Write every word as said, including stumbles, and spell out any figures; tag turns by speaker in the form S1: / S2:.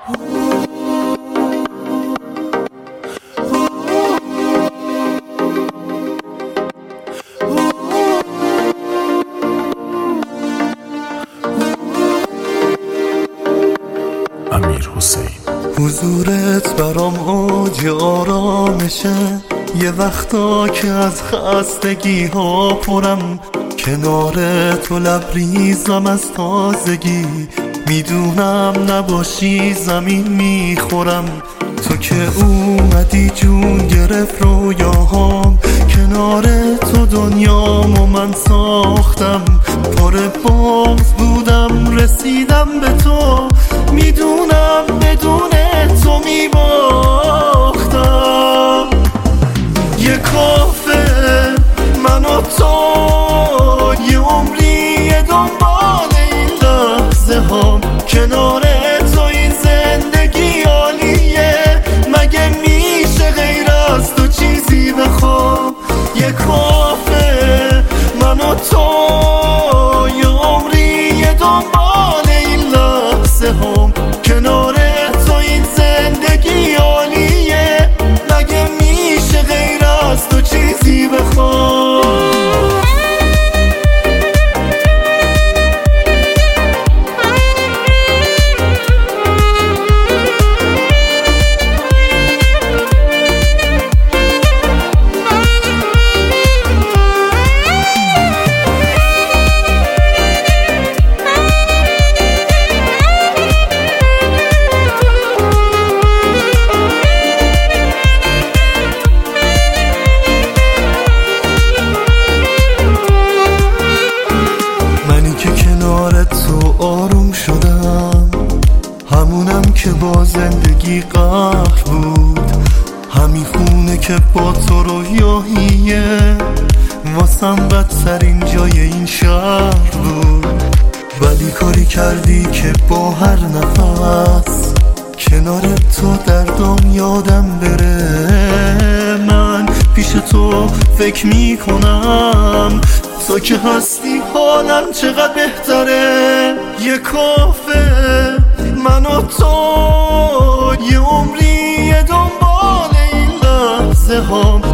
S1: امیرحسین. حضورت برام اوج آرامشه، یه وقتا که از خستگی ها پرم، کنار تو لبریزم از تازگی، میدونم نباشی زمین میخورم. تو که اومدی جون گرفت رویاهام، کنار تو دنیامو من ساختم. پر باز بودم رسیدم به تو، میدونم بدون تو میباختم. یه کافه من و تو، یه عمری دنبال این لحظه هم، کنار تو این زندگی عالیه، مگه میشه غیر از تو چیزی بخوام؟ یه کافه من و تو، یه عمری دنبال این لحظه هم، کنار تو این زندگی عالیه، مگه میشه غیر از تو چیزی بخوام؟ آروم شدم، همونم که با زندگی قهر بود، همین خونه که با تو رویاهیه، واسم بدترین جای این شهر بود. ولی کاری کردی که با هر نفس کنار تو دردام یادم بره. من پیش تو فکر میکنم، تو که هستی حالم چقدر بهتره. یه کافه من و تو، یه عمری دنبال این لحظه هم،